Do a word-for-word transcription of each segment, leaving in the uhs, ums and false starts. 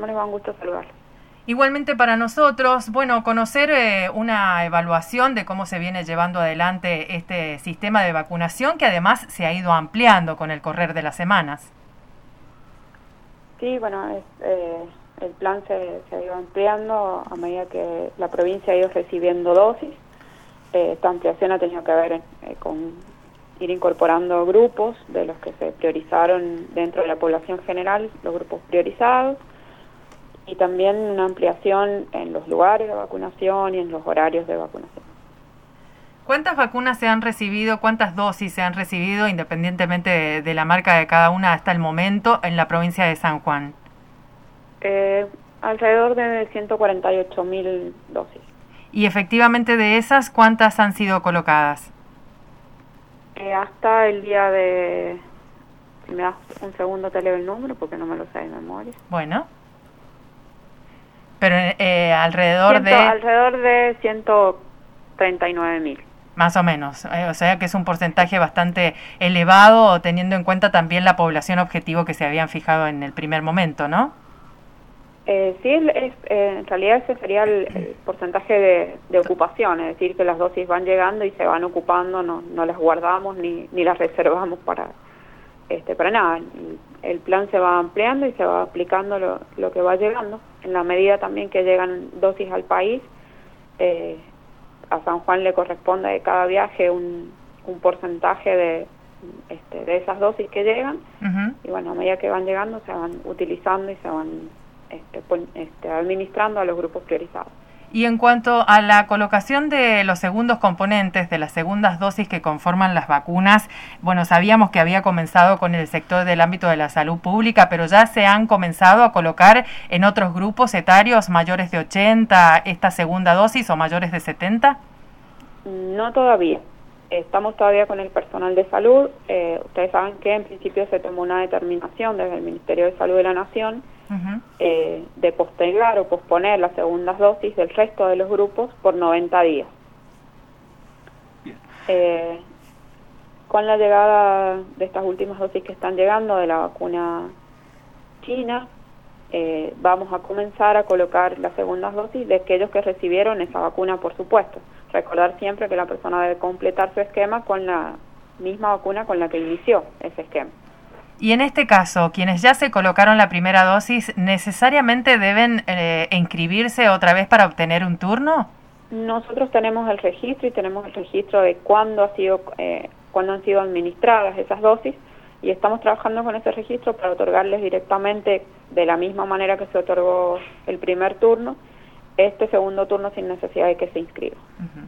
¿Cómo les va? Un gusto saludar. Igualmente para nosotros, bueno, conocer eh, una evaluación de cómo se viene llevando adelante este sistema de vacunación que además se ha ido ampliando con el correr de las semanas. Sí, bueno, es, eh, el plan se, se ha ido ampliando a medida que la provincia ha ido recibiendo dosis. Eh, esta ampliación ha tenido que ver eh, con ir incorporando grupos de los que se priorizaron dentro de la población general, los grupos priorizados, y también una ampliación en los lugares de vacunación y en los horarios de vacunación. ¿Cuántas vacunas se han recibido, cuántas dosis se han recibido, independientemente de, de la marca de cada una hasta el momento, en la provincia de San Juan? Eh, alrededor de ciento cuarenta y ocho mil dosis. Y efectivamente de esas, ¿cuántas han sido colocadas? Eh, hasta el día de... Si me das un segundo te leo el número porque no me lo sé de memoria. Bueno. Pero eh, alrededor Ciento, de... Alrededor de ciento treinta y nueve mil. Más o menos, eh, o sea que es un porcentaje bastante elevado, teniendo en cuenta también la población objetivo que se habían fijado en el primer momento, ¿no? Eh, sí, es, es, eh, en realidad ese sería el, el porcentaje de, de ocupación, es decir, que las dosis van llegando y se van ocupando, no, no las guardamos ni, ni las reservamos para, este, para nada. El, el plan se va ampliando y se va aplicando lo, lo que va llegando. En la medida también que llegan dosis al país, eh, a San Juan le corresponde de cada viaje un, un porcentaje de, este, de esas dosis que llegan. Uh-huh. Y bueno, a medida que van llegando se van utilizando y se van este, pues, este, administrando a los grupos priorizados. Y en cuanto a la colocación de los segundos componentes, de las segundas dosis que conforman las vacunas, bueno, sabíamos que había comenzado con el sector del ámbito de la salud pública, pero ya se han comenzado a colocar en otros grupos etarios mayores de ochenta esta segunda dosis o mayores de setenta. No todavía. Estamos todavía con el personal de salud. Eh, ustedes saben que en principio se tomó una determinación desde el Ministerio de Salud de la Nación uh-huh. eh, de postergar o posponer las segundas dosis del resto de los grupos por noventa días. Eh, con la llegada de estas últimas dosis que están llegando de la vacuna china, eh, vamos a comenzar a colocar las segundas dosis de aquellos que recibieron esa vacuna, por supuesto. Recordar siempre que la persona debe completar su esquema con la misma vacuna con la que inició ese esquema. Y en este caso, quienes ya se colocaron la primera dosis, ¿necesariamente deben eh, inscribirse otra vez para obtener un turno? Nosotros tenemos el registro y tenemos el registro de cuándo ha sido, eh, cuándo han sido administradas esas dosis y estamos trabajando con ese registro para otorgarles directamente, de la misma manera que se otorgó el primer turno, este segundo turno sin necesidad de que se inscriba. Uh-huh.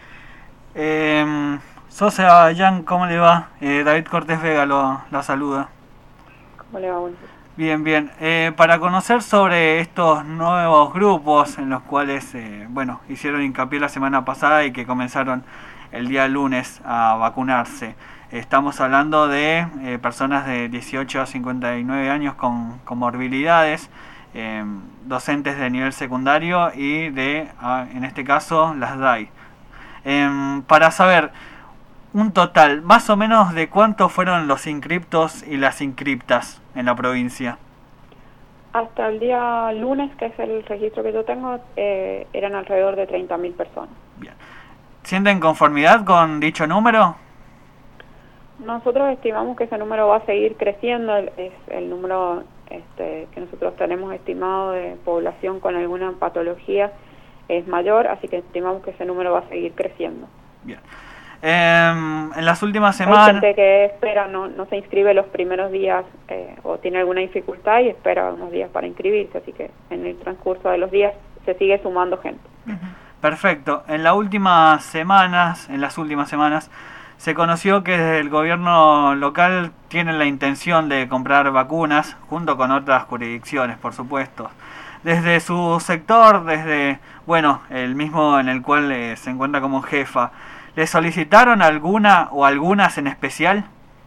eh, Sosa, Jan, ¿cómo le va? Eh, David Cortés Vega lo, la saluda. ¿Cómo le va? Bueno. Bien, bien. Eh, para conocer sobre estos nuevos grupos en los cuales, eh, bueno, hicieron hincapié la semana pasada y que comenzaron el día lunes a vacunarse. Estamos hablando de eh, personas de dieciocho a cincuenta y nueve años con comorbilidades, eh, docentes de nivel secundario y de, ah, en este caso, las D A I. Eh, para saber un total, más o menos, de cuántos fueron los inscriptos y las inscriptas en la provincia. Hasta el día lunes, que es el registro que yo tengo, eh, eran alrededor de treinta mil personas. Bien. ¿Sienten conformidad con dicho número? Nosotros estimamos que ese número va a seguir creciendo. Es el número este, que nosotros tenemos estimado de población con alguna patología es mayor, así que estimamos que ese número va a seguir creciendo. Bien. Eh, en las últimas semanas... Hay gente que espera, no, no se inscribe los primeros días eh, o tiene alguna dificultad y espera unos días para inscribirse, así que en el transcurso de los días se sigue sumando gente. Uh-huh. Perfecto. En las últimas semanas, en las últimas semanas, se conoció que desde el gobierno local tienen la intención de comprar vacunas, junto con otras jurisdicciones, por supuesto. Desde su sector, desde, bueno, el mismo en el cual eh, se encuentra como jefa, ¿le solicitaron alguna o algunas en especial?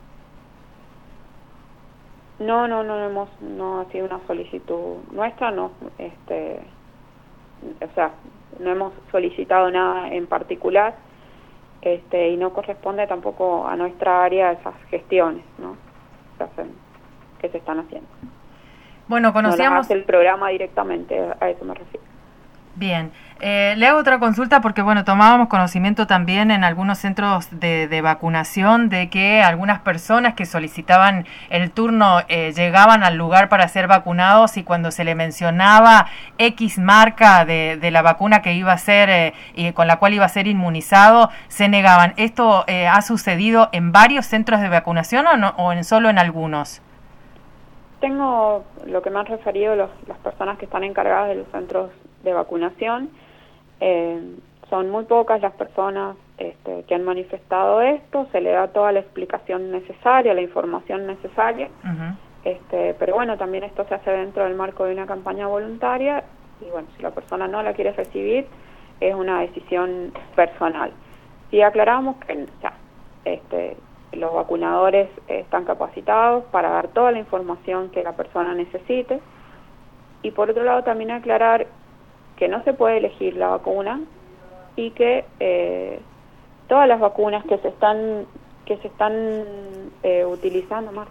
No, no, no hemos, no ha sido una solicitud nuestra, no, este, o sea, no hemos solicitado nada en particular, este, y no corresponde tampoco a nuestra área esas gestiones, ¿no? Que, hacen, que se están haciendo. Bueno, conocíamos... No las hace el programa directamente, a eso me refiero. Bien, eh, le hago otra consulta porque, bueno, tomábamos conocimiento también en algunos centros de, de vacunación de que algunas personas que solicitaban el turno eh, llegaban al lugar para ser vacunados y cuando se le mencionaba X marca de, de la vacuna que iba a ser eh, y con la cual iba a ser inmunizado, se negaban. ¿Esto eh, ha sucedido en varios centros de vacunación o, no, o en solo en algunos? Tengo lo que me han referido los, las personas que están encargadas de los centros de vacunación. Eh, son muy pocas las personas este, que han manifestado esto, se le da toda la explicación necesaria, la información necesaria, uh-huh. este, pero bueno, también esto se hace dentro del marco de una campaña voluntaria y bueno, si la persona no la quiere recibir es una decisión personal. Si aclaramos que o sea, este, los vacunadores están capacitados para dar toda la información que la persona necesite y por otro lado también aclarar que no se puede elegir la vacuna y que eh, todas las vacunas que se están que se están eh, utilizando más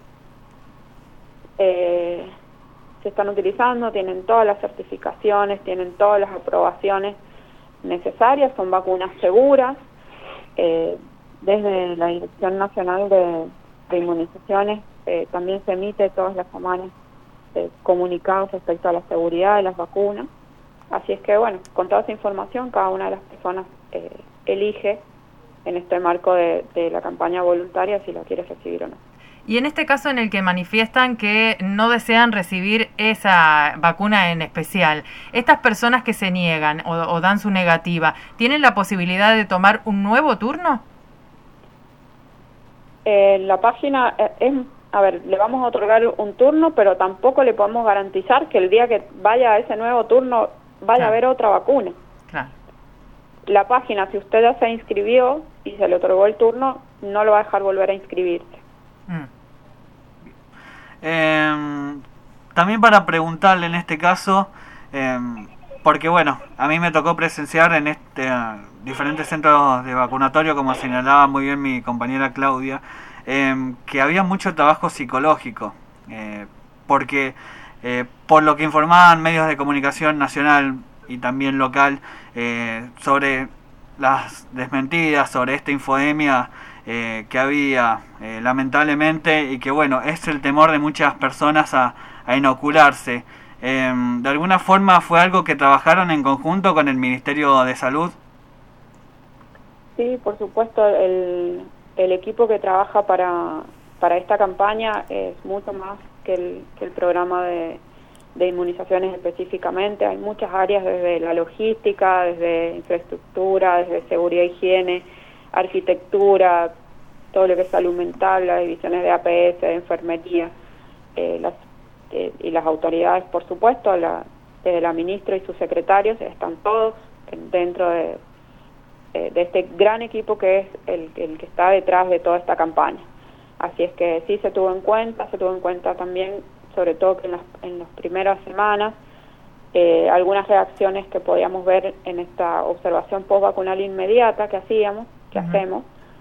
eh, se están utilizando, tienen todas las certificaciones, tienen todas las aprobaciones necesarias, son vacunas seguras. Eh, desde la Dirección Nacional de, de Inmunizaciones eh, también se emite todas las semanas eh, comunicados respecto a la seguridad de las vacunas. Así es que, bueno, con toda esa información, cada una de las personas eh, elige en este marco de, de la campaña voluntaria si la quiere recibir o no. Y en este caso en el que manifiestan que no desean recibir esa vacuna en especial, estas personas que se niegan o, o dan su negativa, ¿tienen la posibilidad de tomar un nuevo turno? Eh, la página eh, es... A ver, le vamos a otorgar un turno, pero tampoco le podemos garantizar que el día que vaya a ese nuevo turno vaya claro. a haber otra vacuna. Claro. La página, si usted ya se inscribió y se le otorgó el turno, no lo va a dejar volver a inscribirse. Mm. Eh, también para preguntarle en este caso, eh, porque bueno, a mí me tocó presenciar en este uh, diferentes centros de vacunatorio, como señalaba muy bien mi compañera Claudia, Eh, que había mucho trabajo psicológico, eh, porque eh, por lo que informaban medios de comunicación nacional y también local eh, sobre las desmentidas, sobre esta infodemia eh, que había eh, lamentablemente y que bueno, es el temor de muchas personas a, a inocularse. Eh, ¿De alguna forma fue algo que trabajaron en conjunto con el Ministerio de Salud? Sí, por supuesto, el... El equipo que trabaja para, para esta campaña es mucho más que el, que el programa de, de inmunizaciones específicamente. Hay muchas áreas desde la logística, desde infraestructura, desde seguridad e higiene, arquitectura, todo lo que es salud mental, las divisiones de A P S, de enfermería, eh, las, eh, y las autoridades, por supuesto, la, desde la ministra y sus secretarios, están todos dentro de... de este gran equipo que es el, el que está detrás de toda esta campaña. Así es que sí se tuvo en cuenta, se tuvo en cuenta también, sobre todo que en las, en las primeras semanas, eh, algunas reacciones que podíamos ver en esta observación postvacunal inmediata que hacíamos, que uh-huh. hacemos,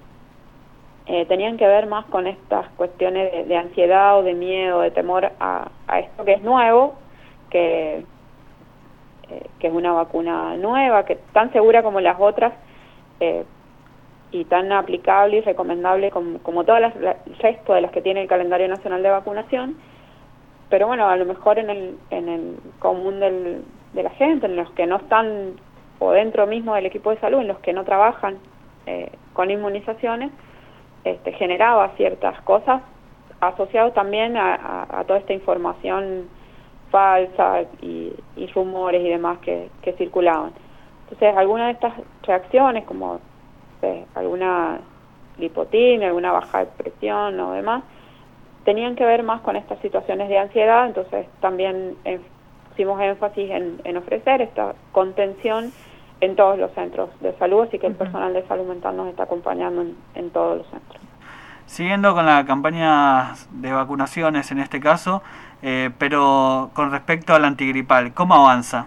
eh, tenían que ver más con estas cuestiones de, de ansiedad o de miedo, de temor a, a esto que es nuevo, que, eh, que es una vacuna nueva, que tan segura como las otras, Eh, y tan aplicable y recomendable como, como todas las, la, el resto de las que tiene el calendario nacional de vacunación, pero bueno, a lo mejor en el, en el común del, de la gente, en los que no están, o dentro mismo del equipo de salud, en los que no trabajan eh, con inmunizaciones, este, generaba ciertas cosas asociadas también a, a, a toda esta información falsa y, y rumores y demás que, que circulaban. Entonces, algunas de estas reacciones, como eh, alguna lipotimia, alguna baja de presión o demás, tenían que ver más con estas situaciones de ansiedad. Entonces, también eh, pusimos énfasis en, en ofrecer esta contención en todos los centros de salud, así que el personal de salud mental nos está acompañando en, en todos los centros. Siguiendo con la campaña de vacunaciones en este caso, eh, pero con respecto al antigripal, ¿cómo avanza?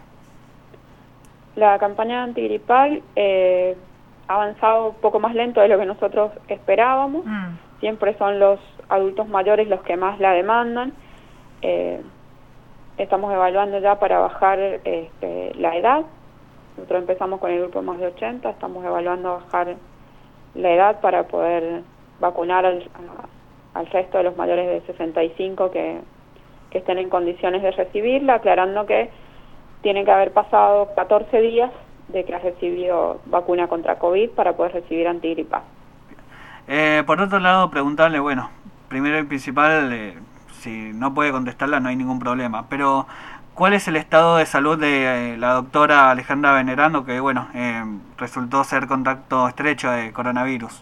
La campaña antigripal eh, ha avanzado un poco más lento de lo que nosotros esperábamos. Mm. Siempre son los adultos mayores los que más la demandan. Eh, estamos evaluando ya para bajar este, la edad. Nosotros empezamos con el grupo más de ochenta, estamos evaluando bajar la edad para poder vacunar al, a, al resto de los mayores de sesenta y cinco que, que estén en condiciones de recibirla, aclarando que tiene que haber pasado catorce días de que has recibido vacuna contra COVID para poder recibir antigripal. Eh, por otro lado, preguntarle, bueno, primero y principal, eh, si no puede contestarla no hay ningún problema, pero ¿cuál es el estado de salud de eh, la doctora Alejandra Venerando, que bueno, eh, resultó ser contacto estrecho de coronavirus?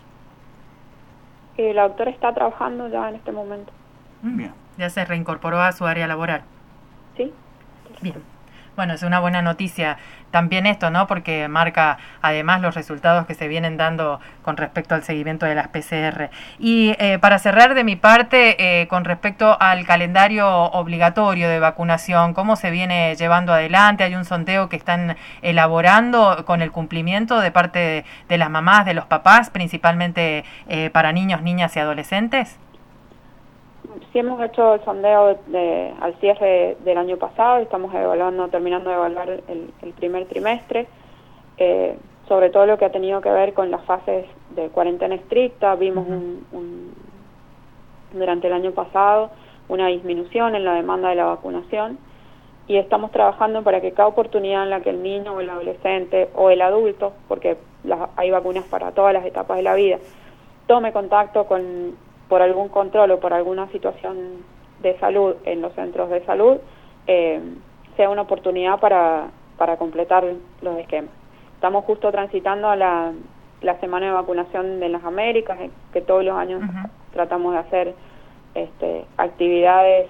Eh, la doctora está trabajando ya en este momento. Bien. ¿Ya se reincorporó a su área laboral? Sí. Bien. Bueno, es una buena noticia también esto, ¿no? Porque marca además los resultados que se vienen dando con respecto al seguimiento de las P C R. Y eh, para cerrar de mi parte, eh, con respecto al calendario obligatorio de vacunación, ¿cómo se viene llevando adelante? ¿Hay un sondeo que están elaborando con el cumplimiento de parte de, de las mamás, de los papás, principalmente eh, para niños, niñas y adolescentes? Sí, hemos hecho el sondeo de, de, al cierre del año pasado, estamos evaluando, terminando de evaluar el, el primer trimestre, eh, sobre todo lo que ha tenido que ver con las fases de cuarentena estricta. Vimos uh-huh. un, un, durante el año pasado una disminución en la demanda de la vacunación y estamos trabajando para que cada oportunidad en la que el niño o el adolescente o el adulto, porque las, hay vacunas para todas las etapas de la vida, tome contacto con por algún control o por alguna situación de salud en los centros de salud, eh, sea una oportunidad para, para completar los esquemas. Estamos justo transitando a la, la semana de vacunación de las Américas, que todos los años uh-huh. tratamos de hacer este, actividades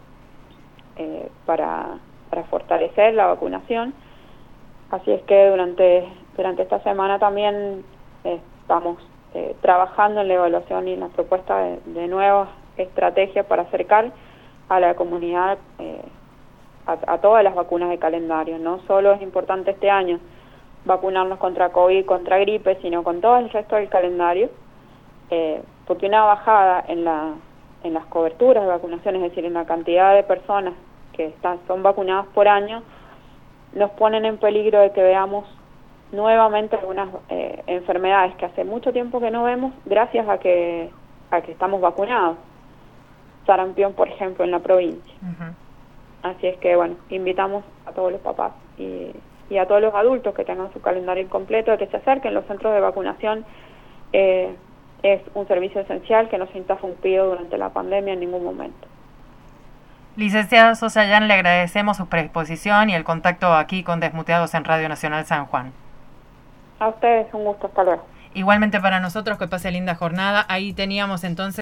eh, para, para fortalecer la vacunación. Así es que durante, durante esta semana también eh, estamos Eh, trabajando en la evaluación y en la propuesta de, de nuevas estrategias para acercar a la comunidad eh, a, a todas las vacunas de calendario. No solo es importante este año vacunarnos contra COVID, contra gripe, sino con todo el resto del calendario, eh, porque una bajada en, la, en las coberturas de vacunación, es decir, en la cantidad de personas que están, son vacunadas por año, nos ponen en peligro de que veamos nuevamente algunas eh, enfermedades que hace mucho tiempo que no vemos gracias a que a que estamos vacunados. Sarampión, por ejemplo, en la provincia. Uh-huh. Así es que, bueno, invitamos a todos los papás y, y a todos los adultos que tengan su calendario incompleto a que se acerquen. Los centros de vacunación eh, es un servicio esencial que no se interrumpido durante la pandemia en ningún momento. Licenciada Sosayán, le agradecemos su predisposición y el contacto aquí con Desmuteados en Radio Nacional San Juan. A ustedes, un gusto, hasta luego. Igualmente para nosotros, que pase linda jornada. Ahí teníamos entonces